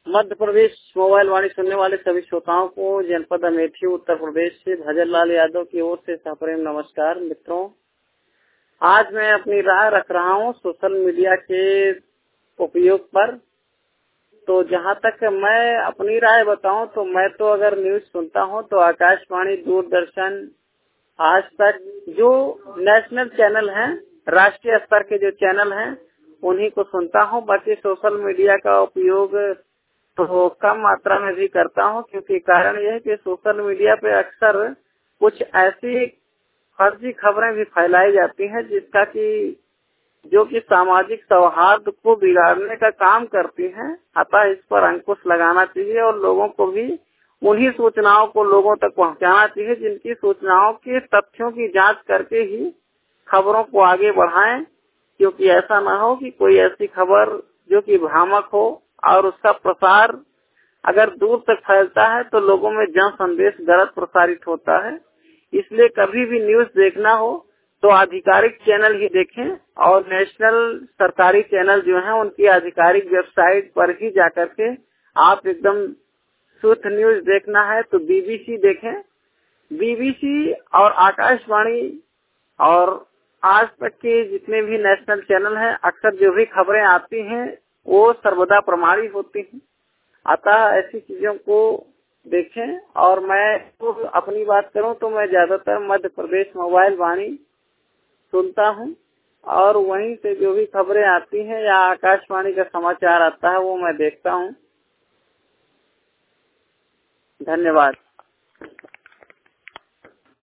Madhya Pradesh mobile वाणी सुनने वाले सभी श्रोताओं को जनपद अमेठी उत्तर प्रदेश से भजन लाल यादव की ओर से सप्रेम नमस्कार। मित्रों, आज मैं अपनी राय रख रहा हूँ सोशल मीडिया के उपयोग पर। तो जहाँ तक मैं अपनी राय बताऊं तो मैं तो अगर न्यूज सुनता हूँ तो आकाशवाणी, दूरदर्शन, आज तक जो नेशनल चैनल हैं, राष्ट्रीय स्तर के जो चैनल हैं उन्हीं को सुनता हूँ। बाकी सोशल मीडिया का उपयोग तो कम मात्रा में भी करता हूँ, क्योंकि कारण यह है कि सोशल मीडिया पे अक्सर कुछ ऐसी फर्जी खबरें भी फैलाई जाती हैं जिसका कि जो कि सामाजिक सौहार्द को बिगाड़ने का काम करती हैं। अतः इस पर अंकुश लगाना चाहिए और लोगों को भी उन्हीं सूचनाओं को लोगों तक पहुंचाना चाहिए जिनकी सूचनाओं के तथ्यों की जांच करके ही खबरों को आगे बढ़ाएं, क्योंकि ऐसा ना हो कि कोई ऐसी खबर जो कि भ्रामक हो और उसका प्रसार अगर दूर तक फैलता है तो लोगों में जन संदेश गलत प्रसारित होता है। इसलिए कभी भी न्यूज देखना हो तो आधिकारिक चैनल ही देखें और नेशनल सरकारी चैनल जो हैं उनकी आधिकारिक वेबसाइट पर ही जाकर के आप एकदम शुद्ध न्यूज देखना है तो बीबीसी देखें। बीबीसी और आकाशवाणी और आज तक के जितने भी नेशनल चैनल हैं, अक्सर जो भी खबरें आती हैं वो सर्वदा प्रमाणित होती हैं। अतः ऐसी चीजों को देखें। और मैं तो अपनी बात करूं तो मैं ज्यादातर मध्य प्रदेश मोबाइल वाणी सुनता हूं और वहीं से जो भी खबरें आती हैं या आकाशवाणी का समाचार आता है वो मैं देखता हूं। धन्यवाद।